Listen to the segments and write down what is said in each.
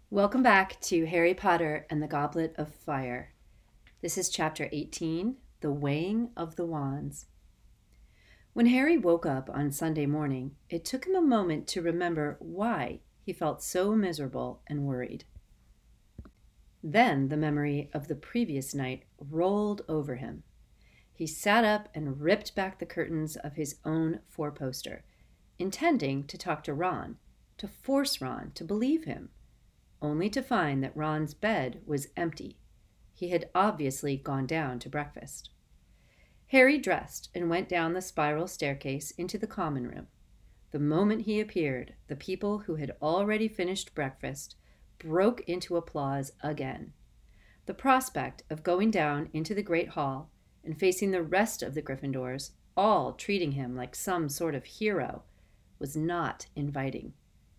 Welcome back to Harry Potter and the Goblet of Fire. This is chapter 18, The Weighing of the Wands. When Harry woke up on Sunday morning, it took him a moment to remember why he felt so miserable and worried. Then the memory of the previous night rolled over him. He sat up and ripped back the curtains of his own four-poster, intending to talk to Ron, to force Ron to believe him, only to find that Ron's bed was empty. He had obviously gone down to breakfast. Harry dressed and went down the spiral staircase into the common room. The moment he appeared, the people who had already finished breakfast broke into applause again. The prospect of going down into the great hall and facing the rest of the Gryffindors, all treating him like some sort of hero, was not inviting.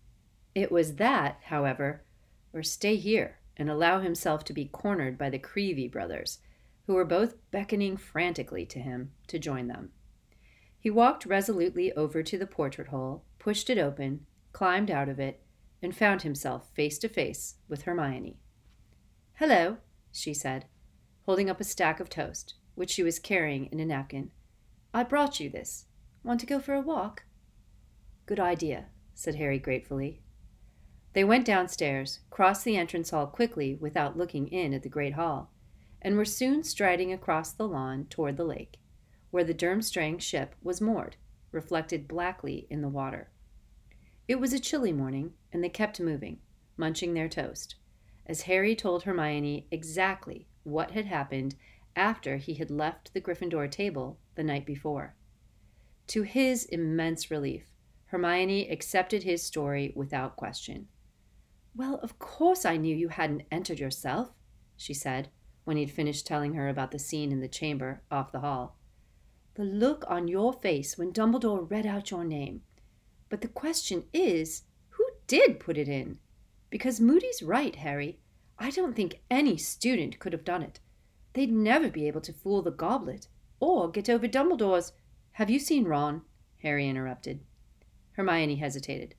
It was that, however, or stay here and allow himself to be cornered by the Creevey brothers, who were both beckoning frantically to him to join them. He walked resolutely over to the portrait hole, pushed it open, climbed out of it, and found himself face to face with Hermione. "Hello," she said, holding up a stack of toast, which she was carrying in a napkin. "I brought you this. Want to go for a walk?" "Good idea," said Harry gratefully. They went downstairs, crossed the entrance hall quickly without looking in at the great hall, and were soon striding across the lawn toward the lake, where the Durmstrang ship was moored, reflected blackly in the water. It was a chilly morning, and they kept moving, munching their toast, as Harry told Hermione exactly what had happened after he had left the Gryffindor table the night before. To his immense relief, Hermione accepted his story without question. "Well, of course I knew you hadn't entered yourself," she said, when he'd finished telling her about the scene in the chamber off the hall. "The look on your face when Dumbledore read out your name. But the question is, who did put it in? Because Moody's right, Harry. I don't think any student could have done it. They'd never be able to fool the goblet, or get over Dumbledore's—" "Have you seen Ron?" Harry interrupted. Hermione hesitated.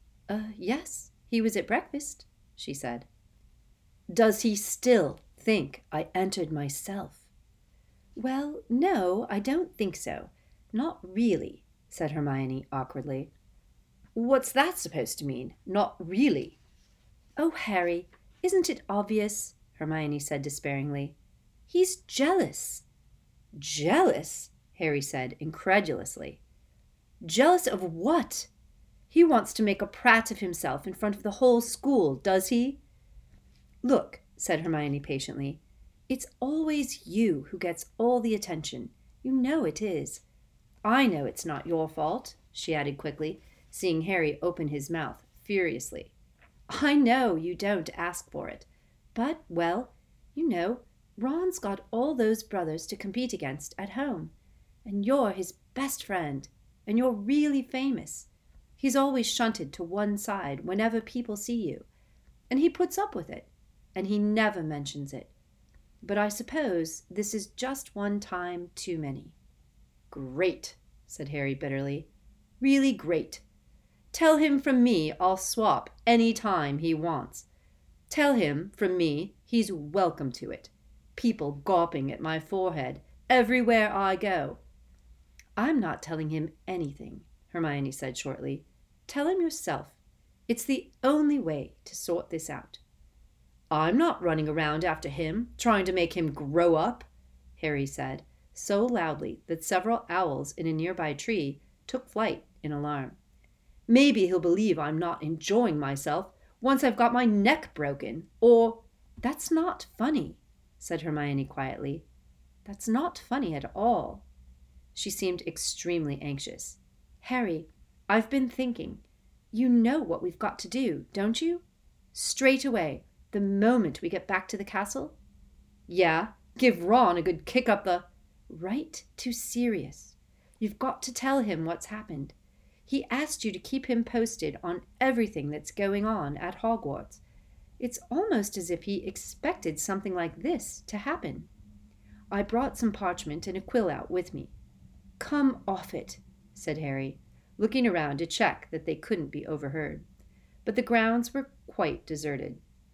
Yes. He was at breakfast," she said. "Does he still think I entered myself?" "Well, no, I don't think so. Not really," said Hermione awkwardly. "What's that supposed to mean? Not really?" "Oh, Harry, isn't it obvious?" Hermione said despairingly. "He's jealous." "Jealous?" Harry said incredulously. "Jealous of what? He wants to make a prat of himself in front of the whole school, does he?" "Look," said Hermione patiently, "it's always you who gets all the attention. You know it is. I know it's not your fault," she added quickly, seeing Harry open his mouth furiously. "I know you don't ask for it. But, well, you know, Ron's got all those brothers to compete against at home. And you're his best friend. And you're really famous. He's always shunted to one side whenever people see you. And he puts up with it. And he never mentions it. But I suppose this is just one time too many." "Great," said Harry bitterly. "Really great. Tell him from me I'll swap any time he wants. Tell him from me he's welcome to it. People gawping at my forehead everywhere I go." "I'm not telling him anything," Hermione said shortly. "Tell him yourself. It's the only way to sort this out." "I'm not running around after him, trying to make him grow up," Harry said, so loudly that several owls in a nearby tree took flight in alarm. "Maybe he'll believe I'm not enjoying myself once I've got my neck broken, or—" "That's not funny," said Hermione quietly. "That's not funny at all." She seemed extremely anxious. "Harry, I've been thinking. You know what we've got to do, don't you? Straight away, the moment we get back to the castle?" "Yeah, give Ron a good kick up the—" "Right to Sirius. You've got to tell him what's happened. He asked you to keep him posted on everything that's going on at Hogwarts. It's almost as if he expected something like this to happen. I brought some parchment and a quill out with me." "Come off it," said Harry, looking around to check that they couldn't be overheard. But the grounds were quite deserted.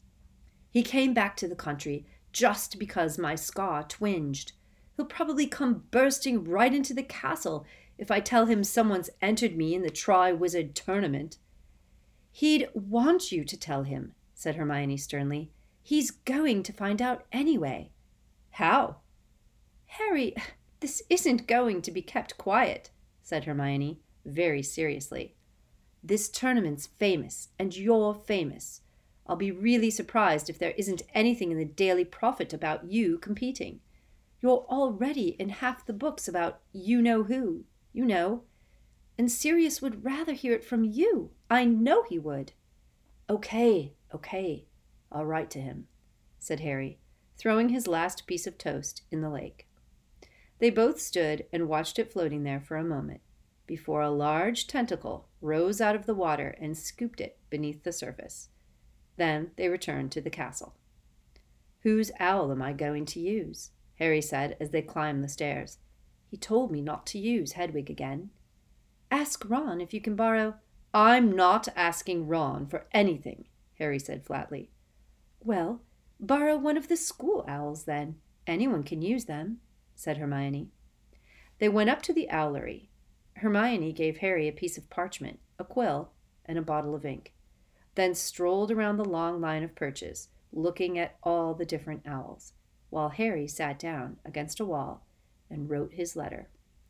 He came back to the country just because my scar twinged. He'll probably come bursting right into the castle if I tell him someone's entered me in the Tri-Wizard tournament." "He'd want you to tell him," said Hermione sternly. "He's going to find out anyway." "How?" "Harry, this isn't going to be kept quiet," said Hermione, very seriously. "This tournament's famous, and you're famous. I'll be really surprised if there isn't anything in the Daily Prophet about you competing. You're already in half the books about you-know-who, you know. And Sirius would rather hear it from you. I know he would." Okay. I'll write to him," said Harry, throwing his last piece of toast in the lake. They both stood and watched it floating there for a moment, before a large tentacle rose out of the water and scooped it beneath the surface. Then they returned to the castle. "Whose owl am I going to use?" Harry said as they climbed the stairs. "He told me not to use Hedwig again." "Ask Ron if you can borrow—" "I'm not asking Ron for anything," Harry said flatly. "Well, borrow one of the school owls, then. Anyone can use them," said Hermione. They went up to the owlery. Hermione gave Harry a piece of parchment, a quill, and a bottle of ink, then strolled around the long line of perches, looking at all the different owls, while Harry sat down against a wall and wrote his letter.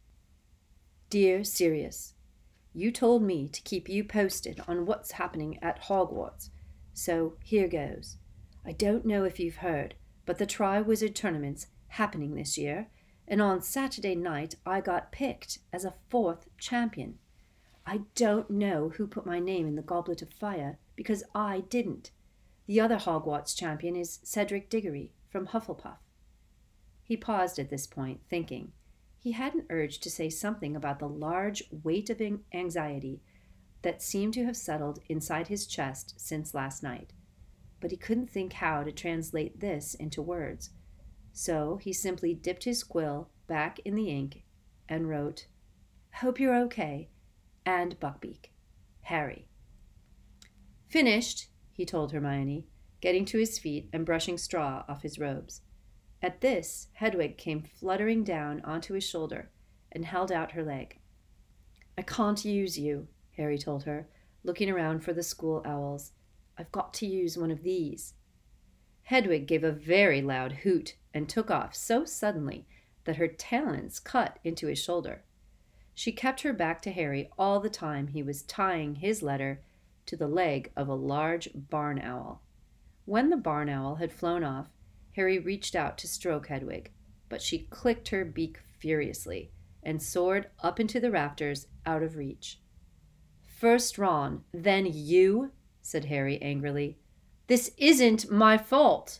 "Dear Sirius, you told me to keep you posted on what's happening at Hogwarts, so here goes. I don't know if you've heard, but the Tri-Wizard tournament's happening this year, and on Saturday night I got picked as a 4th champion. I don't know who put my name in the Goblet of Fire, because I didn't. The other Hogwarts champion is Cedric Diggory from Hufflepuff." He paused at this point, thinking. He had an urge to say something about the large weight of anxiety that seemed to have settled inside his chest since last night, but he couldn't think how to translate this into words. So he simply dipped his quill back in the ink and wrote, "Hope you're okay, and Buckbeak. Harry." "Finished," he told Hermione, getting to his feet and brushing straw off his robes. At this, Hedwig came fluttering down onto his shoulder and held out her leg. "I can't use you," Harry told her, looking around for the school owls. "I've got to use one of these." Hedwig gave a very loud hoot and took off so suddenly that her talons cut into his shoulder. She kept her back to Harry all the time he was tying his letter to the leg of a large barn owl. When the barn owl had flown off, Harry reached out to stroke Hedwig, but she clicked her beak furiously and soared up into the rafters out of reach. "First Ron, then you," said Harry angrily. "This isn't my fault."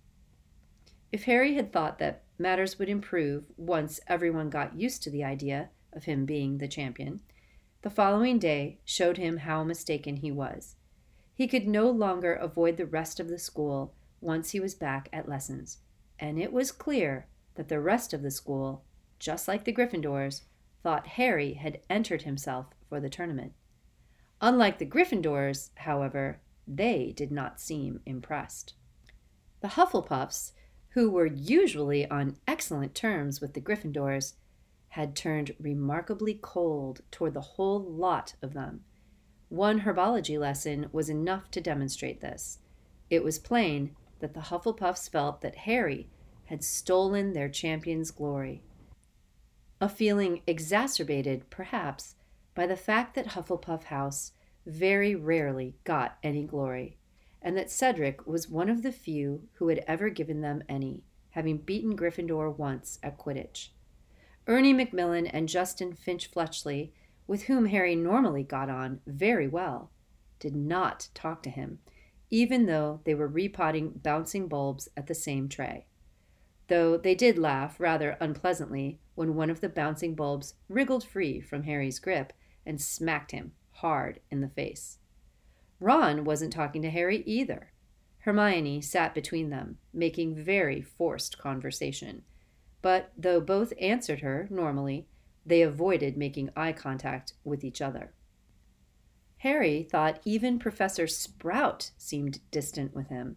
If Harry had thought that matters would improve once everyone got used to the idea of him being the champion, the following day showed him how mistaken he was. He could no longer avoid the rest of the school once he was back at lessons, and it was clear that the rest of the school, just like the Gryffindors, thought Harry had entered himself for the tournament. Unlike the Gryffindors, however, they did not seem impressed. The Hufflepuffs, who were usually on excellent terms with the Gryffindors, had turned remarkably cold toward the whole lot of them. One herbology lesson was enough to demonstrate this. It was plain that the Hufflepuffs felt that Harry had stolen their champion's glory, a feeling exacerbated, perhaps, by the fact that Hufflepuff House very rarely got any glory, and that Cedric was one of the few who had ever given them any, having beaten Gryffindor once at Quidditch. Ernie Macmillan and Justin Finch-Fletchley, with whom Harry normally got on very well, did not talk to him, even though they were repotting bouncing bulbs at the same tray. Though they did laugh rather unpleasantly when one of the bouncing bulbs wriggled free from Harry's grip and smacked him hard in the face. Ron wasn't talking to Harry either. Hermione sat between them, making very forced conversation. But though both answered her normally, they avoided making eye contact with each other. Harry thought even Professor Sprout seemed distant with him,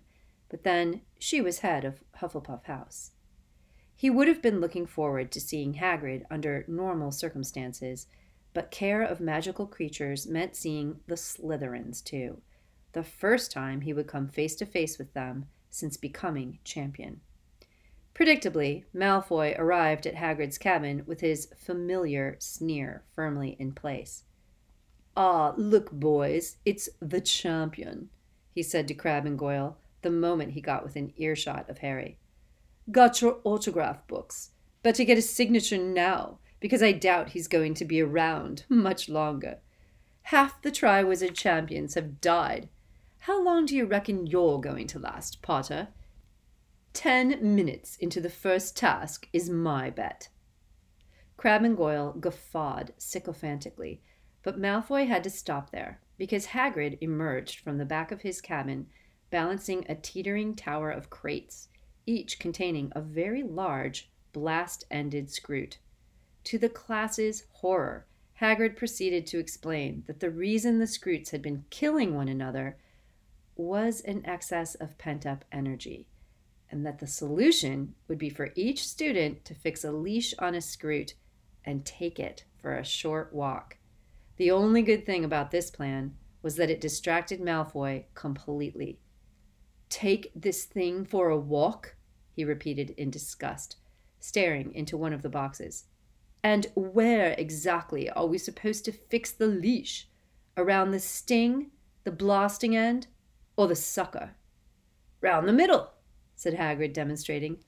but then she was head of Hufflepuff House. He would have been looking forward to seeing Hagrid under normal circumstances, but care of magical creatures meant seeing the Slytherins too, the first time he would come face to face with them since becoming champion. Predictably, Malfoy arrived at Hagrid's cabin with his familiar sneer firmly in place. "Ah, look, boys, it's the champion," he said to Crabbe and Goyle the moment he got within earshot of Harry. "Got your autograph books. Better get a signature now, because I doubt he's going to be around much longer. Half the Triwizard Champions have died. How long do you reckon you're going to last, Potter? 10 minutes into the first task is my bet." Crabbe and Goyle guffawed sycophantically, but Malfoy had to stop there, because Hagrid emerged from the back of his cabin, balancing a teetering tower of crates, each containing a very large, blast-ended Skrewt. To the class's horror, Hagrid proceeded to explain that the reason the Skrewts had been killing one another was an excess of pent-up energy, and that the solution would be for each student to fix a leash on a Skrewt and take it for a short walk. The only good thing about this plan was that it distracted Malfoy completely. "Take this thing for a walk?" he repeated in disgust, staring into one of the boxes. "And where exactly are we supposed to fix the leash? Around the sting, the blasting end, or the sucker?" "Round the middle," said Hagrid, demonstrating.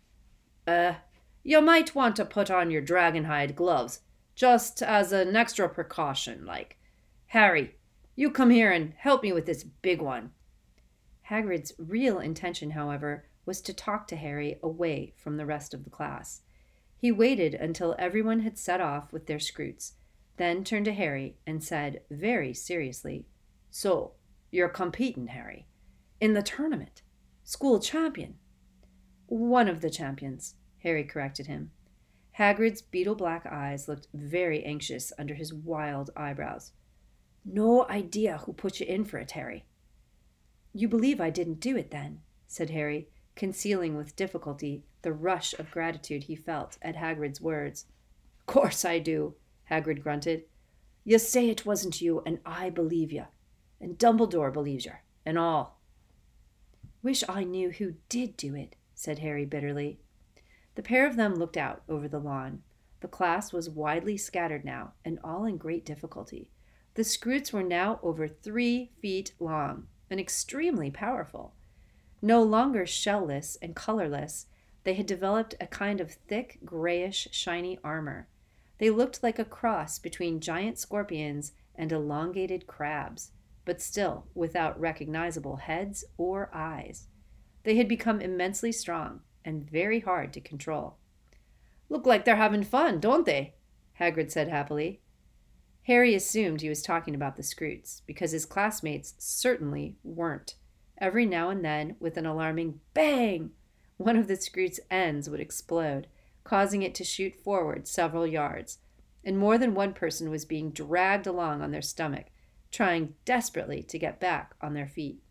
You might want to put on your dragonhide gloves, just as an extra precaution, like. Harry, you come here and help me with this big one." Hagrid's real intention, however, was to talk to Harry away from the rest of the class. He waited until everyone had set off with their Skrewts, then turned to Harry and said very seriously, "So, you're competing, Harry? In the tournament? School champion?" "One of the champions," Harry corrected him. Hagrid's beetle-black eyes looked very anxious under his wild eyebrows. "No idea who put you in for it, Harry." "You believe I didn't do it, then?" said Harry, concealing with difficulty the rush of gratitude he felt at Hagrid's words. "Course I do," Hagrid grunted. "You say it wasn't you, and I believe you. And Dumbledore believes you, and all." "Wish I knew who did do it," said Harry bitterly. The pair of them looked out over the lawn. The class was widely scattered now, and all in great difficulty. The Skrewts were now over 3 feet long, and extremely powerful. No longer shell-less and colorless, they had developed a kind of thick, grayish, shiny armor. They looked like a cross between giant scorpions and elongated crabs, but still without recognizable heads or eyes. They had become immensely strong and very hard to control. "Look like they're having fun, don't they?" Hagrid said happily. Harry assumed he was talking about the Skrewts, because his classmates certainly weren't. Every now and then, with an alarming bang, one of the Skrewt's ends would explode, causing it to shoot forward several yards, and more than one person was being dragged along on their stomach, trying desperately to get back on their feet.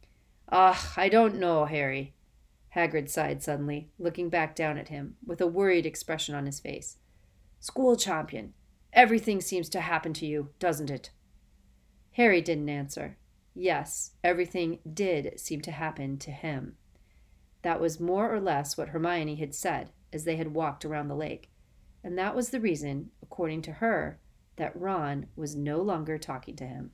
I don't know, Harry." Hagrid sighed suddenly, looking back down at him, with a worried expression on his face. "School champion. Everything seems to happen to you, doesn't it?" Harry didn't answer. Yes, everything did seem to happen to him. That was more or less what Hermione had said as they had walked around the lake, and that was the reason, according to her, that Ron was no longer talking to him.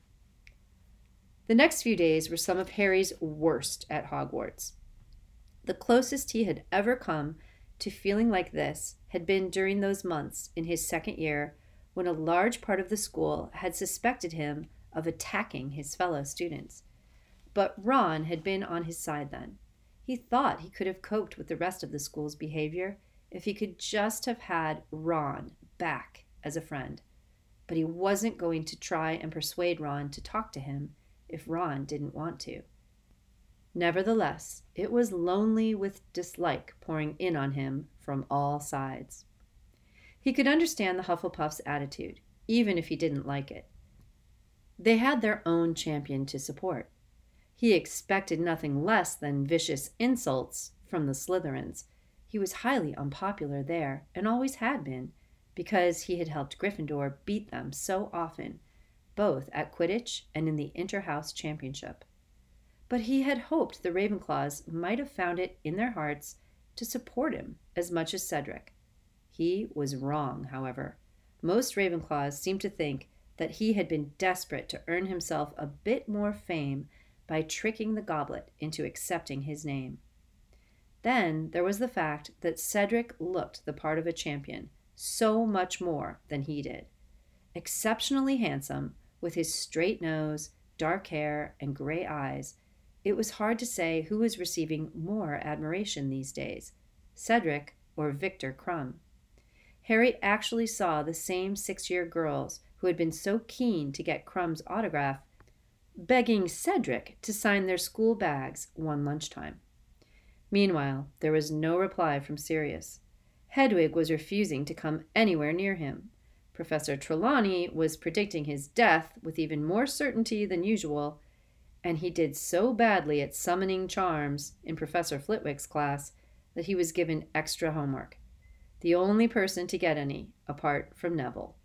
The next few days were some of Harry's worst at Hogwarts. The closest he had ever come to feeling like this had been during those months in his second year when a large part of the school had suspected him of attacking his fellow students. But Ron had been on his side then. He thought he could have coped with the rest of the school's behavior if he could just have had Ron back as a friend. But he wasn't going to try and persuade Ron to talk to him if Ron didn't want to. Nevertheless, it was lonely with dislike pouring in on him from all sides. He could understand the Hufflepuff's attitude, even if he didn't like it. They had their own champion to support. He expected nothing less than vicious insults from the Slytherins. He was highly unpopular there, and always had been, because he had helped Gryffindor beat them so often, both at Quidditch and in the Inter-House Championship. But he had hoped the Ravenclaws might have found it in their hearts to support him as much as Cedric. He was wrong, however. Most Ravenclaws seemed to think that he had been desperate to earn himself a bit more fame by tricking the goblet into accepting his name. Then there was the fact that Cedric looked the part of a champion so much more than he did. Exceptionally handsome, with his straight nose, dark hair, and gray eyes, it was hard to say who was receiving more admiration these days, Cedric or Viktor Krum. Harry actually saw the same 6-year girls who had been so keen to get Krum's autograph begging Cedric to sign their school bags one lunchtime. Meanwhile, there was no reply from Sirius. Hedwig was refusing to come anywhere near him. Professor Trelawney was predicting his death with even more certainty than usual, and he did so badly at summoning charms in Professor Flitwick's class that he was given extra homework. The only person to get any, apart from Neville.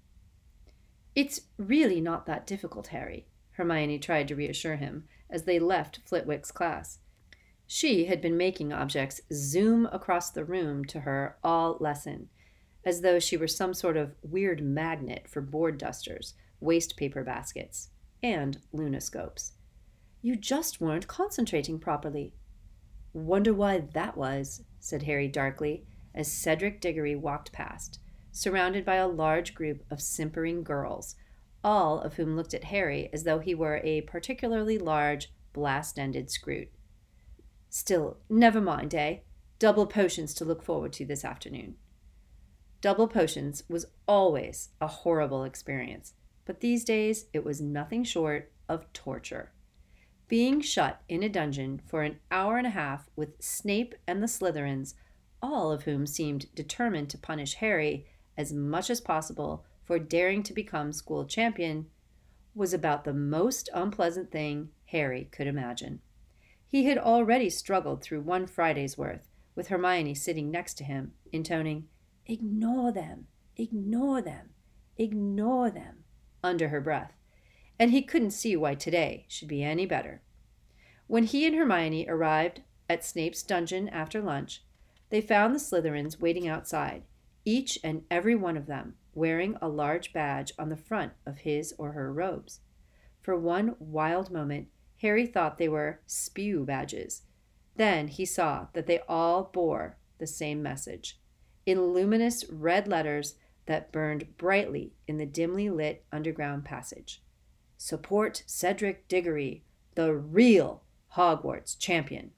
"It's really not that difficult, Harry," Hermione tried to reassure him as they left Flitwick's class. She had been making objects zoom across the room to her all lesson, as though she were some sort of weird magnet for board dusters, waste paper baskets, and lunoscopes. "You just weren't concentrating properly." "Wonder why that was," said Harry darkly, as Cedric Diggory walked past, surrounded by a large group of simpering girls, all of whom looked at Harry as though he were a particularly large, blast-ended scroot. "Still, never mind, eh? Double potions to look forward to this afternoon." Double potions was always a horrible experience, but these days it was nothing short of torture. Being shut in a dungeon for an hour and a half with Snape and the Slytherins, all of whom seemed determined to punish Harry as much as possible for daring to become school champion, was about the most unpleasant thing Harry could imagine. He had already struggled through one Friday's worth, with Hermione sitting next to him, intoning, "Ignore them, ignore them, ignore them," under her breath, and he couldn't see why today should be any better. When he and Hermione arrived at Snape's dungeon after lunch, they found the Slytherins waiting outside, each and every one of them wearing a large badge on the front of his or her robes. For one wild moment, Harry thought they were spew badges. Then he saw that they all bore the same message, in luminous red letters that burned brightly in the dimly lit underground passage. "Support Cedric Diggory, the real Hogwarts champion."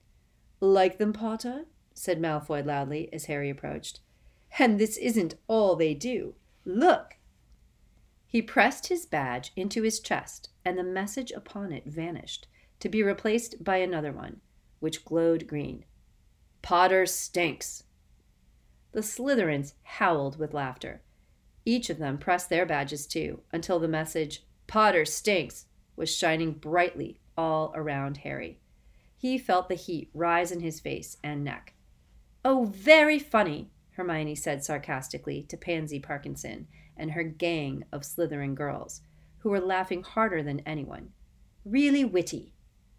"Like them, Potter?" said Malfoy loudly as Harry approached. "And this isn't all they do. Look!" He pressed his badge into his chest, and the message upon it vanished, to be replaced by another one, which glowed green. "Potter stinks." The Slytherins howled with laughter. Each of them pressed their badges too, until the message, "Potter stinks," was shining brightly all around Harry. He felt the heat rise in his face and neck. "Oh, very funny," Hermione said sarcastically to Pansy Parkinson and her gang of Slytherin girls, who were laughing harder than anyone. "Really witty."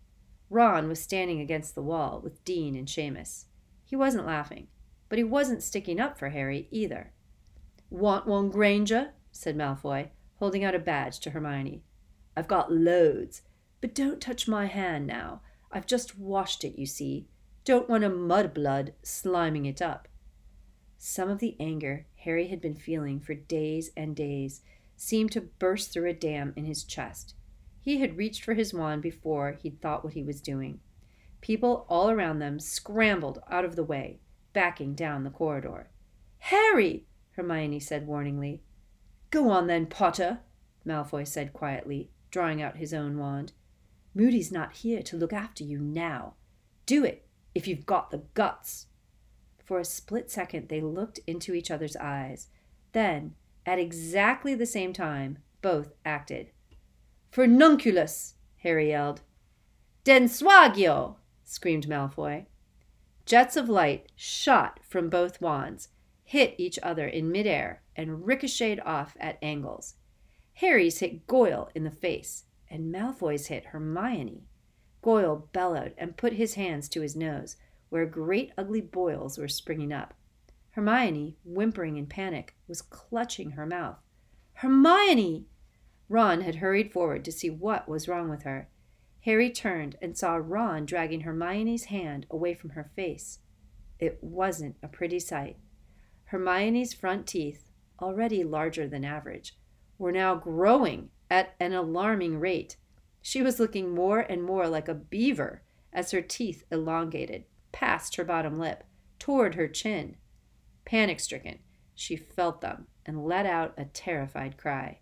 Ron was standing against the wall with Dean and Seamus. He wasn't laughing, but he wasn't sticking up for Harry either. "Want one, Granger?" said Malfoy, holding out a badge to Hermione. "I've got loads, but don't touch my hand now. I've just washed it, you see. Don't want a mudblood sliming it up." Some of the anger Harry had been feeling for days and days seemed to burst through a dam in his chest. He had reached for his wand before he'd thought what he was doing. People all around them scrambled out of the way, backing down the corridor. "Harry!" Hermione said warningly. "Go on then, Potter," Malfoy said quietly, drawing out his own wand. "Moody's not here to look after you now. Do it, if you've got the guts." For a split second they looked into each other's eyes. Then, at exactly the same time, both acted. "Furnunculus!" Harry yelled. Densuagio! Screamed Malfoy. Jets of light shot from both wands, hit each other in midair, and ricocheted off at angles. Harry's hit Goyle in the face, and Malfoy's hit Hermione. Goyle bellowed and put his hands to his nose, where great ugly boils were springing up. Hermione, whimpering in panic, was clutching her mouth. Hermione! Ron had hurried forward to see what was wrong with her. Harry turned and saw Ron dragging Hermione's hand away from her face. It wasn't a pretty sight. Hermione's front teeth, already larger than average, were now growing at an alarming rate. She was looking more and more like a beaver as her teeth elongated, past her bottom lip, toward her chin. Panic-stricken, she felt them and let out a terrified cry.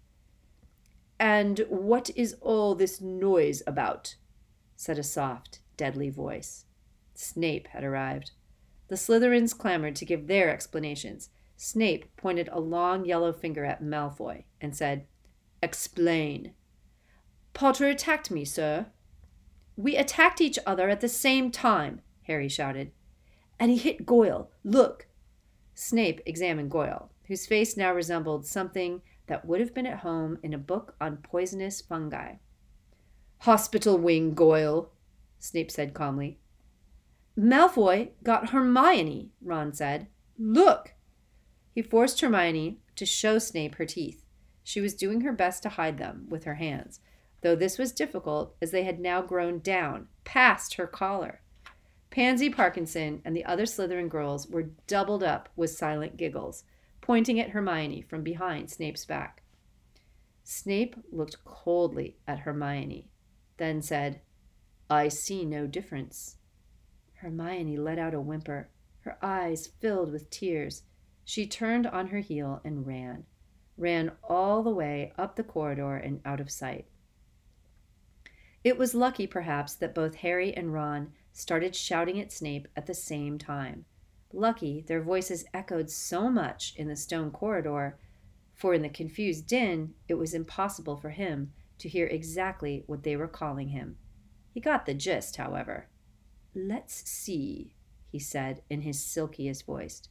"And what is all this noise about?" said a soft, deadly voice. Snape had arrived. The Slytherins clamored to give their explanations. Snape pointed a long yellow finger at Malfoy and said, "Explain." "Potter attacked me, sir." "We attacked each other at the same time," Harry shouted. "And he hit Goyle. Look." Snape examined Goyle, whose face now resembled something that would have been at home in a book on poisonous fungi. "Hospital wing, Goyle," Snape said calmly. "Malfoy got Hermione," Ron said. "Look." He forced Hermione to show Snape her teeth. She was doing her best to hide them with her hands, though this was difficult as they had now grown down, past her collar. Pansy Parkinson and the other Slytherin girls were doubled up with silent giggles, pointing at Hermione from behind Snape's back. Snape looked coldly at Hermione, then said, "I see no difference." Hermione let out a whimper. Her eyes filled with tears. She turned on her heel and ran all the way up the corridor and out of sight. It was lucky, perhaps, that both Harry and Ron started shouting at Snape at the same time. Lucky their voices echoed so much in the stone corridor, for in the confused din it was impossible for him to hear exactly what they were calling him. He got the gist, however. "Let's see," he said in his silkiest voice.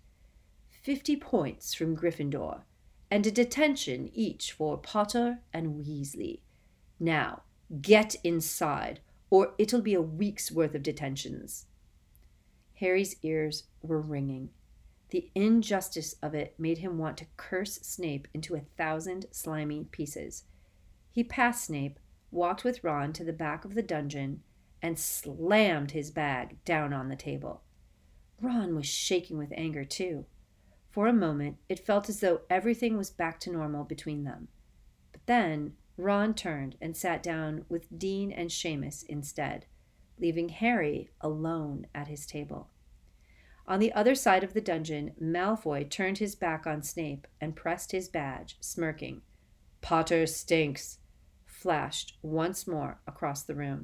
50 points from Gryffindor, and a detention each for Potter and Weasley. Now, get inside, or it'll be a week's worth of detentions." Harry's ears were ringing. The injustice of it made him want to curse Snape into 1,000 slimy pieces. He passed Snape, walked with Ron to the back of the dungeon, and slammed his bag down on the table. Ron was shaking with anger, too. For a moment, it felt as though everything was back to normal between them. But then Ron turned and sat down with Dean and Seamus instead, leaving Harry alone at his table. On the other side of the dungeon, Malfoy turned his back on Snape and pressed his badge, smirking. "Potter stinks," flashed once more across the room.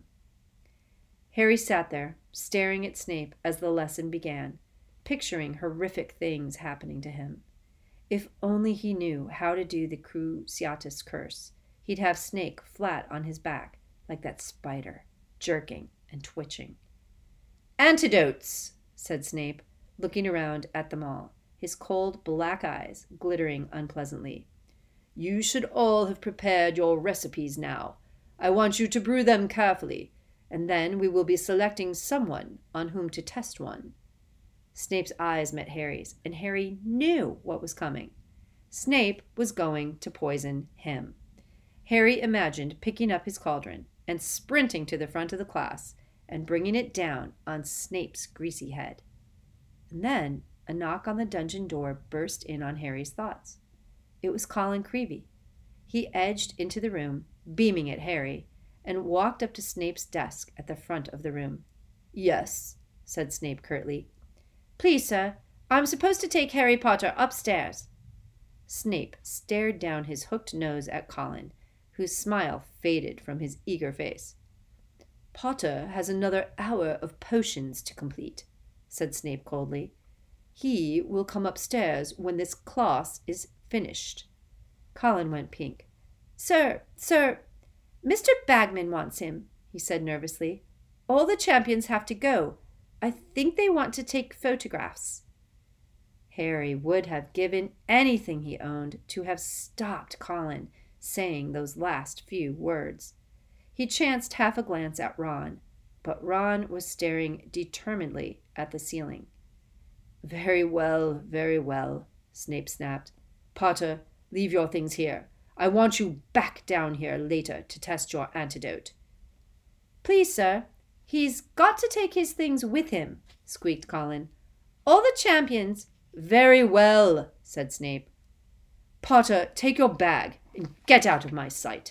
Harry sat there, staring at Snape as the lesson began, picturing horrific things happening to him. If only he knew how to do the Cruciatus curse, he'd have Snape flat on his back, like that spider, jerking and twitching. "Antidotes," said Snape, looking around at them all, his cold black eyes glittering unpleasantly. "You should all have prepared your recipes now. I want you to brew them carefully, and then we will be selecting someone on whom to test one." Snape's eyes met Harry's, and Harry knew what was coming. Snape was going to poison him. Harry imagined picking up his cauldron and sprinting to the front of the class and bringing it down on Snape's greasy head. And then a knock on the dungeon door burst in on Harry's thoughts. It was Colin Creevey. He edged into the room, beaming at Harry, and walked up to Snape's desk at the front of the room. "Yes," said Snape curtly. "Please, sir, I'm supposed to take Harry Potter upstairs." Snape stared down his hooked nose at Colin, whose smile faded from his eager face. "Potter has another hour of potions to complete," said Snape coldly. "He will come upstairs when this class is finished." Colin went pink. Sir, Mr. Bagman wants him," he said nervously. All the champions have to go. I think they want to take photographs." Harry would have given anything he owned to have stopped Colin saying those last few words. He chanced half a glance at Ron, but Ron was staring determinedly at the ceiling. Very well, Snape snapped. "Potter, leave your things here. I want you back down here later to test your antidote." "Please, sir, he's got to take his things with him," squeaked Colin. "All the champions—" "Very well," said Snape. "Potter, take your bag and get out of my sight."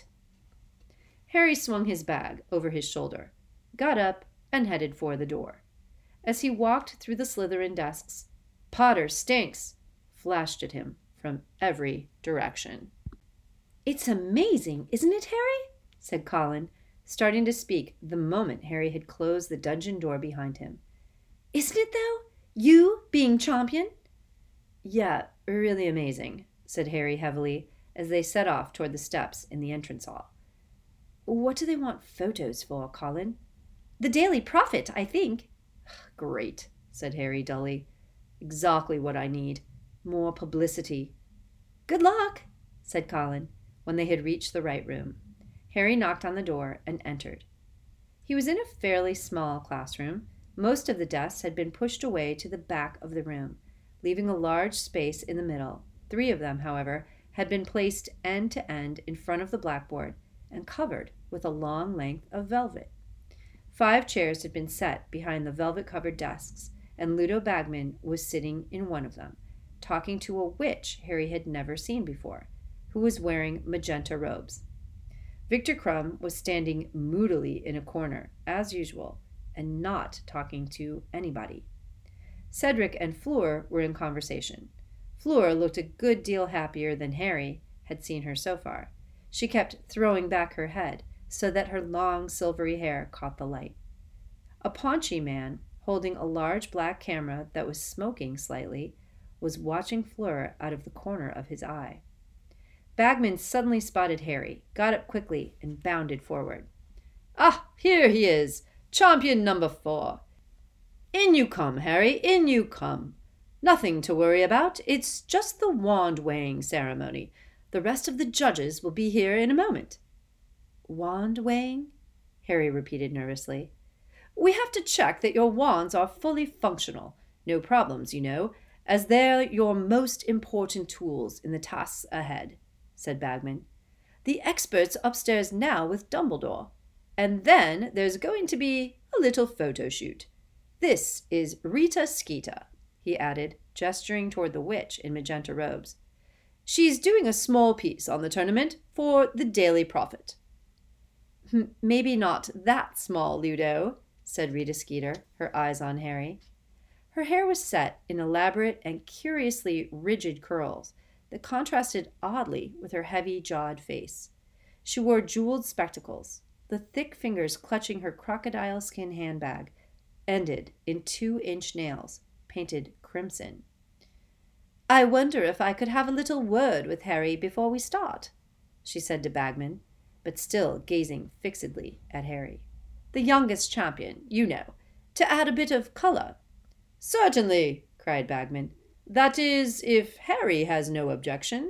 Harry swung his bag over his shoulder, got up, and headed for the door. As he walked through the Slytherin desks, "Potter stinks!" flashed at him from every direction. "It's amazing, isn't it, Harry?" said Colin, starting to speak the moment Harry had closed the dungeon door behind him. "Isn't it, though? You being champion?" "Yeah, really amazing," said Harry heavily as they set off toward the steps in the entrance hall. "What do they want photos for, Colin?" "The Daily Prophet, I think." "Great," said Harry dully. "Exactly what I need. More publicity." "Good luck," said Colin when they had reached the right room. Harry knocked on the door and entered. He was in a fairly small classroom. Most of the desks had been pushed away to the back of the room, leaving a large space in the middle. 3 of them, however, had been placed end to end in front of the blackboard and covered with a long length of velvet. 5 chairs had been set behind the velvet-covered desks, and Ludo Bagman was sitting in one of them, talking to a witch Harry had never seen before, who was wearing magenta robes. Victor Crumb was standing moodily in a corner, as usual, and not talking to anybody. Cedric and Fleur were in conversation. Fleur looked a good deal happier than Harry had seen her so far. She kept throwing back her head so that her long silvery hair caught the light. A paunchy man, holding a large black camera that was smoking slightly, was watching Fleur out of the corner of his eye. Bagman suddenly spotted Harry, got up quickly, and bounded forward. "Ah, here he is, champion number 4. In you come, Harry, in you come. Nothing to worry about. It's just the wand-weighing ceremony. The rest of the judges will be here in a moment." "Wand-weighing?" Harry repeated nervously. "We have to check that your wands are fully functional. No problems, you know, as they're your most important tools in the tasks ahead," said Bagman. "The expert's upstairs now with Dumbledore. And then there's going to be a little photo shoot. This is Rita Skeeter," he added, gesturing toward the witch in magenta robes. "She's doing a small piece on the tournament for the Daily Prophet." "Maybe not that small, Ludo," said Rita Skeeter, her eyes on Harry. Her hair was set in elaborate and curiously rigid curls that contrasted oddly with her heavy-jawed face. She wore jeweled spectacles. The thick fingers clutching her crocodile skin handbag ended in 2-inch nails, painted crimson. "I wonder if I could have a little word with Harry before we start," she said to Bagman, but still gazing fixedly at Harry. "The youngest champion, you know, to add a bit of color." "Certainly," cried Bagman. "That is, if Harry has no objection."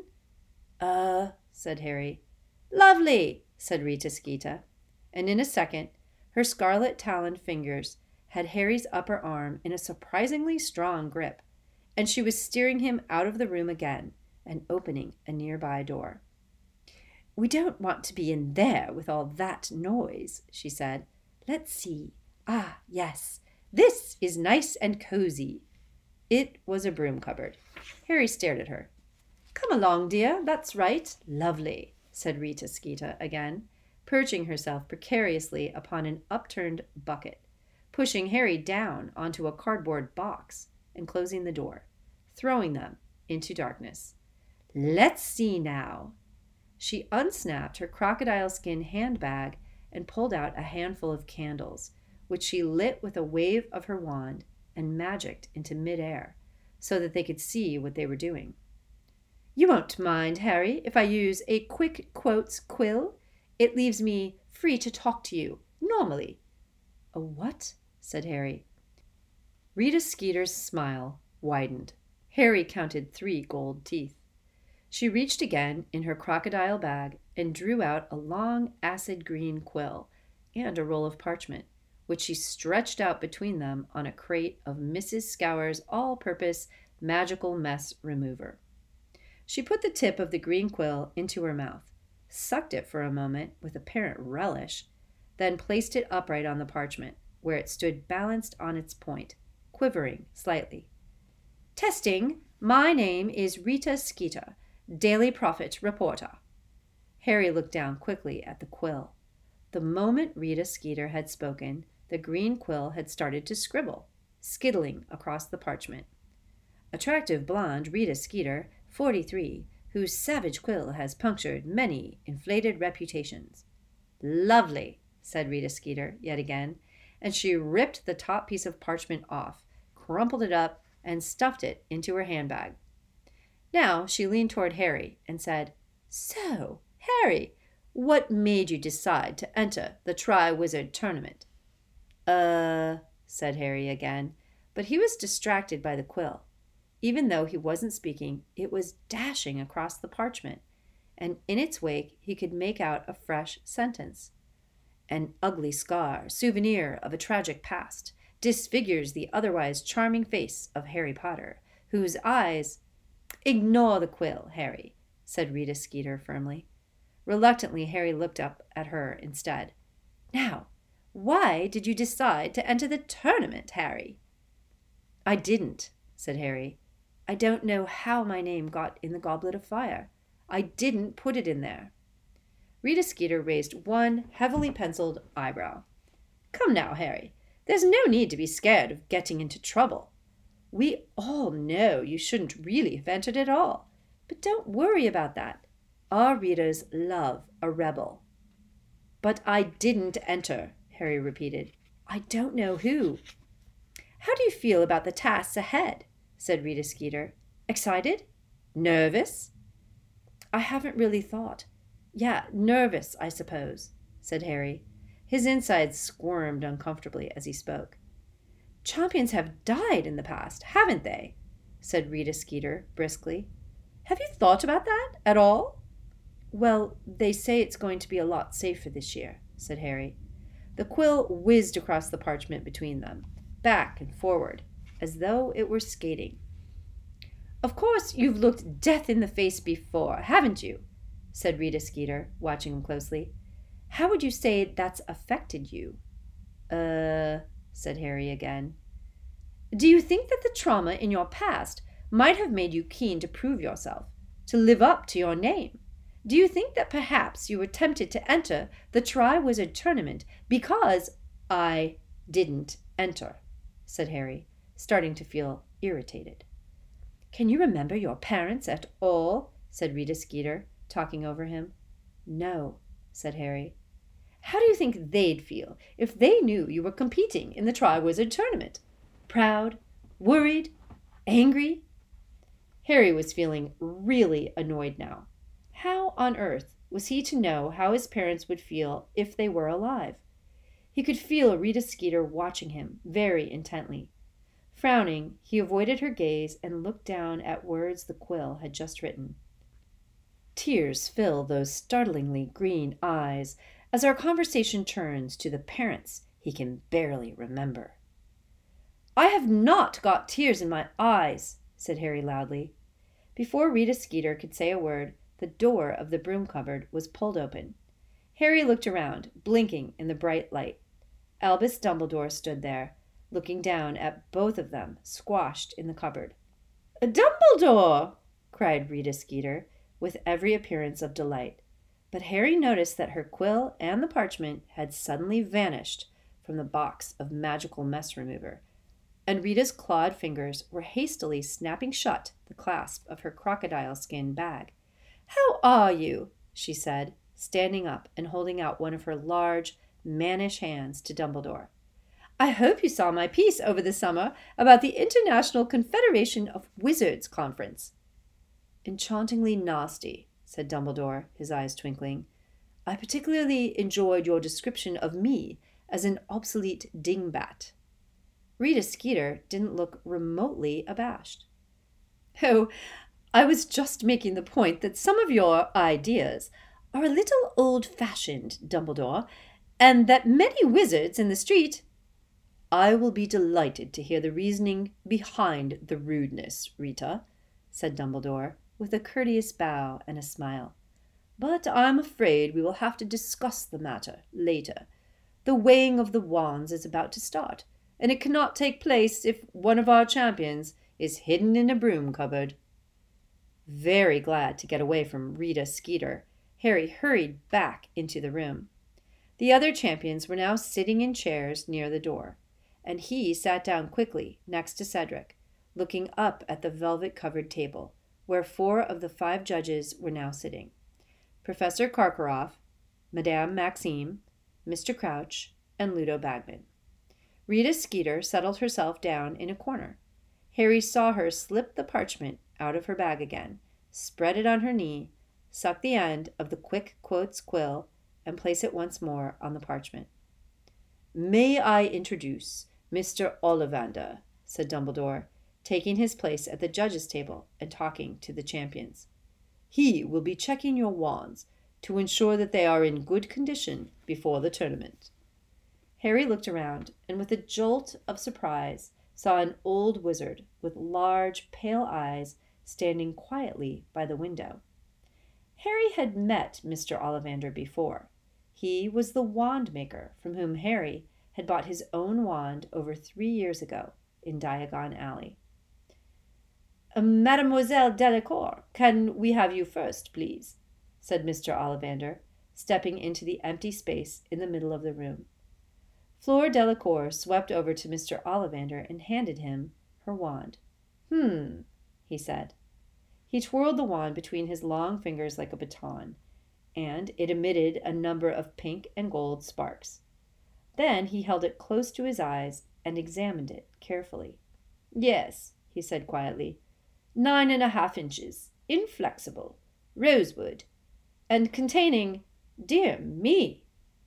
Said Harry. "Lovely," said Rita Skeeter, and in a second her scarlet-taloned fingers had Harry's upper arm in a surprisingly strong grip, and she was steering him out of the room again and opening a nearby door. "We don't want to be in there with all that noise," she said. "Let's see. Ah, yes. This is nice and cozy." It was a broom cupboard. Harry stared at her. "Come along, dear. That's right. Lovely," said Rita Skeeter again, perching herself precariously upon an upturned bucket, pushing Harry down onto a cardboard box, and closing the door, throwing them into darkness. "Let's see now." She unsnapped her crocodile skin handbag and pulled out a handful of candles, which she lit with a wave of her wand and magicked into midair, so that they could see what they were doing. "You won't mind, Harry, if I use a quick quotes quill? It leaves me free to talk to you, normally." "A what?" said Harry. Rita Skeeter's smile widened. Harry counted 3 gold teeth. She reached again in her crocodile bag and drew out a long acid green quill and a roll of parchment, which she stretched out between them on a crate of Mrs. Scour's all-purpose magical mess remover. She put the tip of the green quill into her mouth, sucked it for a moment with apparent relish, then placed it upright on the parchment, where it stood balanced on its point, quivering slightly. "Testing. My name is Rita Skeeter, Daily Prophet reporter." Harry looked down quickly at the quill. The moment Rita Skeeter had spoken, the green quill had started to scribble, skittling across the parchment. "Attractive blonde Rita Skeeter, 43, whose savage quill has punctured many inflated reputations." "Lovely," said Rita Skeeter yet again, and she ripped the top piece of parchment off, crumpled it up, and stuffed it into her handbag. Now she leaned toward Harry and said, "So, Harry, what made you decide to enter the Tri-Wizard Tournament?" Said Harry again, but he was distracted by the quill. Even though he wasn't speaking, it was dashing across the parchment, and in its wake he could make out a fresh sentence. "An ugly scar, souvenir of a tragic past, disfigures the otherwise charming face of Harry Potter, whose eyes—" "Ignore the quill, Harry," said Rita Skeeter firmly. Reluctantly, Harry looked up at her instead. "Now, why did you decide to enter the tournament, Harry?" "I didn't," said Harry. "I don't know how my name got in the Goblet of Fire. I didn't put it in there." Rita Skeeter raised one heavily penciled eyebrow. "Come now, Harry. There's no need to be scared of getting into trouble. We all know you shouldn't really have entered at all. But don't worry about that. Our readers love a rebel." "But I didn't enter," Harry repeated. "I don't know who." "How do you feel about the tasks ahead?" said Rita Skeeter. "Excited? Nervous?" "I haven't really thought. Yeah, nervous, I suppose," said Harry. His insides squirmed uncomfortably as he spoke. "Champions have died in the past, haven't they?" said Rita Skeeter briskly. "Have you thought about that at all?" "Well, they say it's going to be a lot safer this year," said Harry. The quill whizzed across the parchment between them, back and forward, as though it were skating. "Of course you've looked death in the face before, haven't you?" said Rita Skeeter, watching him closely. "How would you say that's affected you?" Said Harry again. "Do you think that the trauma in your past might have made you keen to prove yourself, to live up to your name? Do you think that perhaps you were tempted to enter the Tri-Wizard Tournament because—" "I didn't enter," said Harry, starting to feel irritated. "Can you remember your parents at all?" said Rita Skeeter, talking over him. "No," said Harry. "How do you think they'd feel if they knew you were competing in the Tri-Wizard Tournament? Proud? Worried? Angry?" Harry was feeling really annoyed now. How on earth was he to know how his parents would feel if they were alive? He could feel Rita Skeeter watching him very intently. Frowning, he avoided her gaze and looked down at words the quill had just written. "Tears fill those startlingly green eyes as our conversation turns to the parents he can barely remember." "I have not got tears in my eyes," said Harry loudly. Before Rita Skeeter could say a word, the door of the broom cupboard was pulled open. Harry looked around, blinking in the bright light. Albus Dumbledore stood there, looking down at both of them, squashed in the cupboard. "Dumbledore!" cried Rita Skeeter, with every appearance of delight. But Harry noticed that her quill and the parchment had suddenly vanished from the box of magical mess remover, and Rita's clawed fingers were hastily snapping shut the clasp of her crocodile skin bag. "How are you?" she said, standing up and holding out one of her large, mannish hands to Dumbledore. "I hope you saw my piece over the summer about the International Confederation of Wizards Conference." "Enchantingly nasty," said Dumbledore, his eyes twinkling. "I particularly enjoyed your description of me as an obsolete dingbat. Rita Skeeter didn't look remotely abashed. "Oh, I was just making the point that some of your ideas are a little old-fashioned, Dumbledore, and that many wizards in the street—" "I will be delighted to hear the reasoning behind the rudeness, Rita," said Dumbledore, with a courteous bow and a smile. "But I'm afraid we will have to discuss the matter later. The weighing of the wands is about to start, and it cannot take place if one of our champions is hidden in a broom cupboard." Very glad to get away from Rita Skeeter, Harry hurried back into the room. The other champions were now sitting in chairs near the door, and he sat down quickly next to Cedric, looking up at the velvet-covered table, where 4 of the 5 judges were now sitting: Professor Karkaroff, Madame Maxime, Mr. Crouch, and Ludo Bagman. Rita Skeeter settled herself down in a corner. Harry saw her slip the parchment out of her bag again, spread it on her knee, suck the end of the quick quotes quill, and place it once more on the parchment. "May I introduce Mr. Ollivander," said Dumbledore, taking his place at the judges' table and talking to the champions. "He will be checking your wands to ensure that they are in good condition before the tournament." Harry looked around, and with a jolt of surprise saw an old wizard with large, pale eyes standing quietly by the window. Harry had met Mr. Ollivander before. He was the wand maker from whom Harry had bought his own wand over 3 years ago in Diagon Alley. "Mademoiselle Delacour, can we have you first, please?" said Mr. Ollivander, stepping into the empty space in the middle of the room. Fleur Delacour swept over to Mr. Ollivander and handed him her wand. He said. He twirled the wand between his long fingers like a baton, and it emitted a number of pink and gold sparks. Then he held it close to his eyes and examined it carefully. "Yes," he said quietly, 9½ inches, inflexible, rosewood, and containing, dear me—"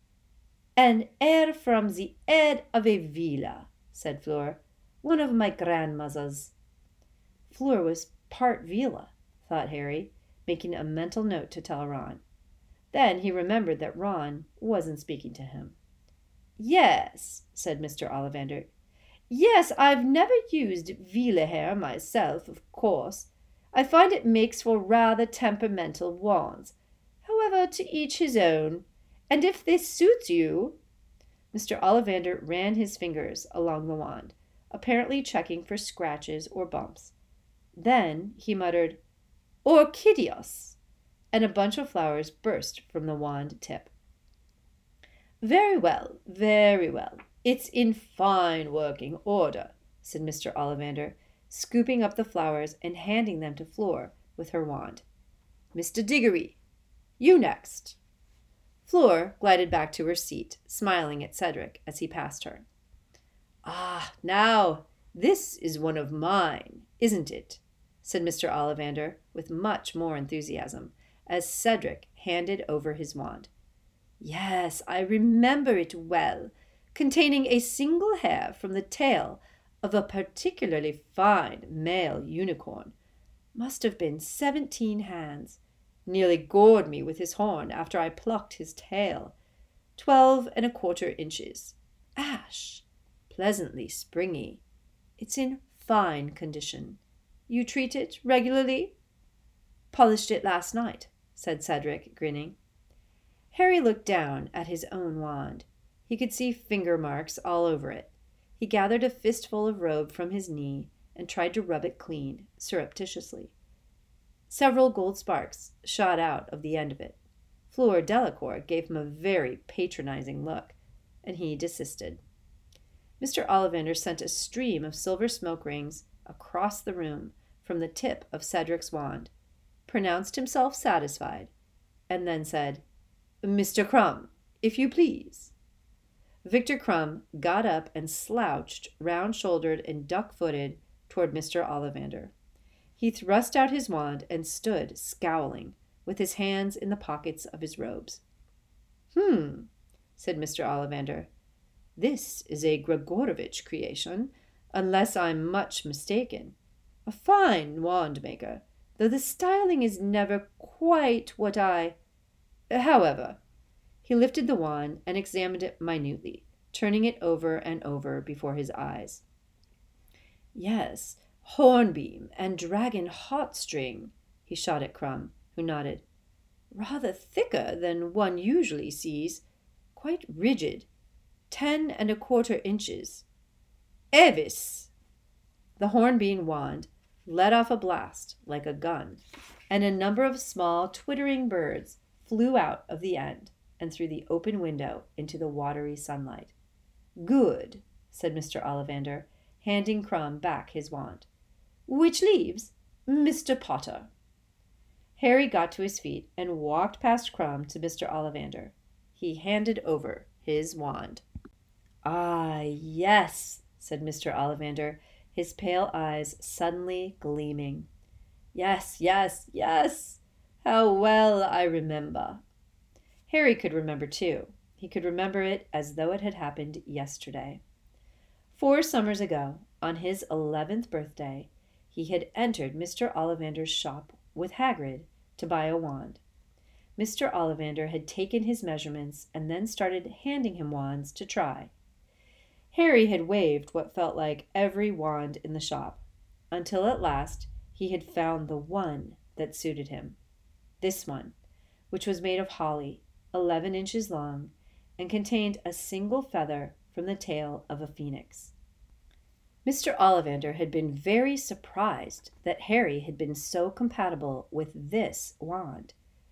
"An heir from the head of a villa," said Fleur, "one of my grandmothers." Fleur was part villa, thought Harry, making a mental note to tell Ron. Then he remembered that Ron wasn't speaking to him. "Yes," said Mr. Ollivander. "Yes, I've never used villa hair myself, of course. I find it makes for rather temperamental wands. However, to each his own. And if this suits you—" Mr. Ollivander ran his fingers along the wand, apparently checking for scratches or bumps. Then he muttered, "Orchideos," and a bunch of flowers burst from the wand tip. Very well. It's in fine working order," said Mr. Ollivander, scooping up the flowers and handing them to Fleur with her wand. "Mr. Diggory, you next." Fleur glided back to her seat, smiling at Cedric as he passed her. "Ah, now, this is one of mine, isn't it?" said Mr. Ollivander with much more enthusiasm, as Cedric handed over his wand. "Yes, I remember it well, containing a single hair from the tail of a particularly fine male unicorn. Must have been 17 hands. Nearly gored me with his horn after I plucked his tail. 12¼ inches. Ash. Pleasantly springy. It's in fine condition. You treat it regularly?" "Polished it last night," said Cedric, grinning. Harry looked down at his own wand. He could see finger marks all over it. He gathered a fistful of robe from his knee and tried to rub it clean, surreptitiously. Several gold sparks shot out of the end of it. Fleur Delacour gave him a very patronizing look, and he desisted. Mr. Ollivander sent a stream of silver smoke rings across the room from the tip of Cedric's wand, pronounced himself satisfied, and then said, "Mr. Krum, if you please." Victor Krum got up and slouched, round-shouldered and duck-footed, toward Mr. Ollivander. He thrust out his wand and stood scowling, with his hands in the pockets of his robes. Said Mr. Ollivander. This is a Gregorovitch creation, unless I'm much mistaken. A fine wand maker, though the styling is never quite what I... However, he lifted the wand and examined it minutely, turning it over and over before his eyes. Yes, hornbeam and dragon heartstring, he shot at Crumb, who nodded. Rather thicker than one usually sees. Quite rigid. 10¼ inches. Evis! The hornbeam wand let off a blast like a gun, and a number of small twittering birds flew out of the end and through the open window into the watery sunlight. Good, said Mr. Ollivander, handing Crumb back his wand. Which leaves Mr. Potter. Harry got to his feet and walked past Crumb to Mr. Ollivander. He handed over his wand. Ah, yes, said Mr. Ollivander, his pale eyes suddenly gleaming. Yes, yes, yes. How well I remember. Harry could remember, too. He could remember it as though it had happened yesterday. 4 summers ago, on his 11th birthday, he had entered Mr. Ollivander's shop with Hagrid to buy a wand. Mr. Ollivander had taken his measurements and then started handing him wands to try. Harry had waved what felt like every wand in the shop, until at last he had found the one that suited him. This one, which was made of holly, 11 inches long, and contained a single feather from the tail of a phoenix. Mr. Ollivander had been very surprised that Harry had been so compatible with this wand.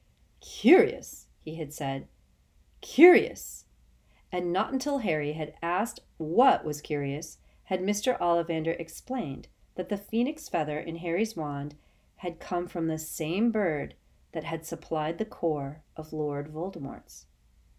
Curious, he had said. Curious. And not until Harry had asked what was curious had Mr. Ollivander explained that the phoenix feather in Harry's wand had come from the same bird that had supplied the core of Lord Voldemort's.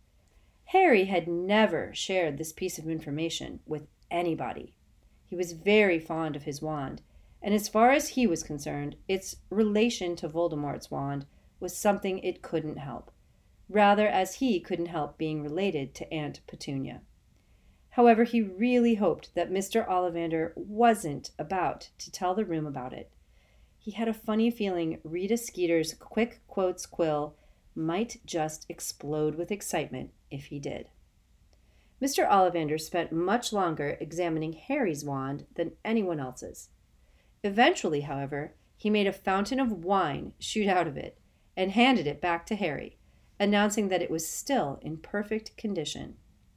Harry had never shared this piece of information with anybody. He was very fond of his wand, and as far as he was concerned, its relation to Voldemort's wand was something it couldn't help, rather as he couldn't help being related to Aunt Petunia. However, he really hoped that Mr. Ollivander wasn't about to tell the room about it. He had a funny feeling Rita Skeeter's quick quotes quill might just explode with excitement if he did. Mr. Ollivander spent much longer examining Harry's wand than anyone else's. Eventually, however, he made a fountain of wine shoot out of it and handed it back to Harry, announcing that it was still in perfect condition.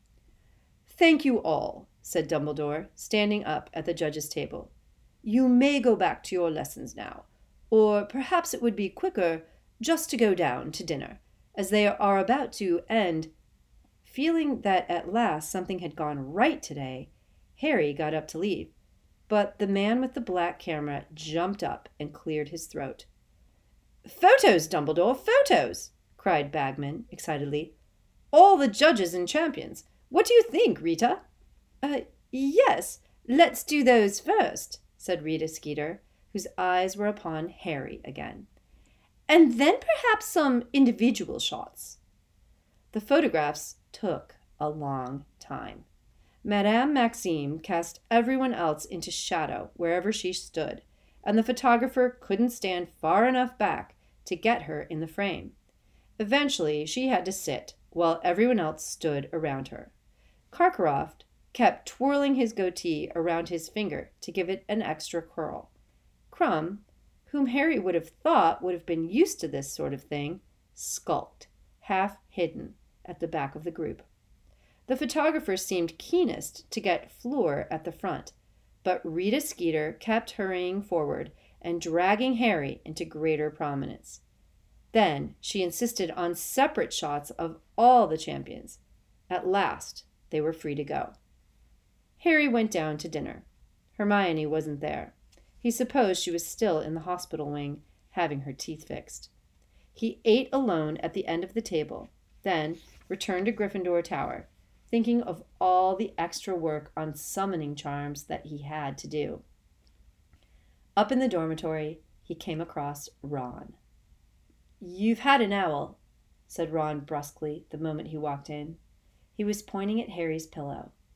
Thank you all, said Dumbledore, standing up at the judges' table. You may go back to your lessons now, or perhaps it would be quicker just to go down to dinner, as they are about to end. Feeling that at last something had gone right today, Harry got up to leave, but the man with the black camera jumped up and cleared his throat. Photos, Dumbledore, photos! Cried Bagman excitedly. All the judges and champions. What do you think, Rita? Yes, let's do those first, said Rita Skeeter, whose eyes were upon Harry again. And then perhaps some individual shots. The photographs took a long time. Madame Maxime cast everyone else into shadow wherever she stood, and the photographer couldn't stand far enough back to get her in the frame. Eventually, she had to sit while everyone else stood around her. Karkaroff kept twirling his goatee around his finger to give it an extra curl. Crumb, whom Harry would have thought would have been used to this sort of thing, skulked, half hidden, at the back of the group. The photographer seemed keenest to get Fleur at the front, but Rita Skeeter kept hurrying forward and dragging Harry into greater prominence. Then she insisted on separate shots of all the champions. At last, they were free to go. Harry went down to dinner. Hermione wasn't there. He supposed she was still in the hospital wing, having her teeth fixed. He ate alone at the end of the table, then returned to Gryffindor Tower, thinking of all the extra work on summoning charms that he had to do. Up in the dormitory, he came across Ron. "You've had an owl," said Ron brusquely the moment he walked in. He was pointing at Harry's pillow.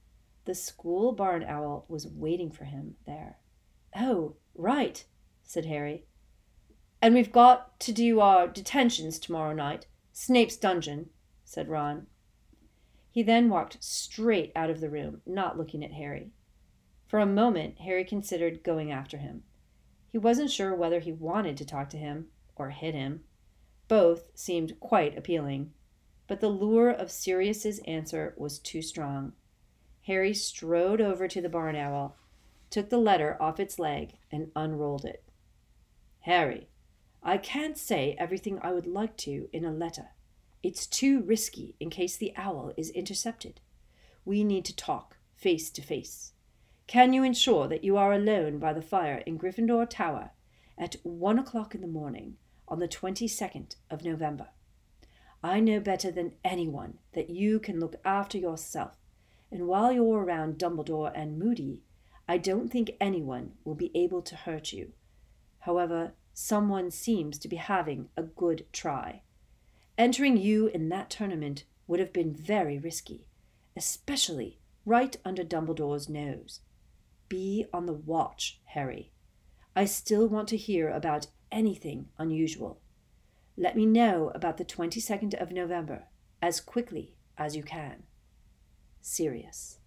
The school barn owl was waiting for him there. "Oh, right," said Harry. "And we've got to do our detentions tomorrow night. Snape's dungeon," said Ron. He then walked straight out of the room, not looking at Harry. For a moment, Harry considered going after him. He wasn't sure whether he wanted to talk to him or hit him. Both seemed quite appealing, but the lure of Sirius's answer was too strong. Harry strode over to the barn owl, took the letter off its leg, and unrolled it. "Harry, I can't say everything I would like to in a letter. It's too risky in case the owl is intercepted. We need to talk face to face. Can you ensure that you are alone by the fire in Gryffindor Tower at 1 o'clock in the morning on the 22nd of November? I know better than anyone that you can look after yourself, and while you're around Dumbledore and Moody, I don't think anyone will be able to hurt you. However, someone seems to be having a good try. Entering you in that tournament would have been very risky, especially right under Dumbledore's nose. Be on the watch, Harry. I still want to hear about anything unusual. Let me know about the 22nd of November as quickly as you can. Sirius."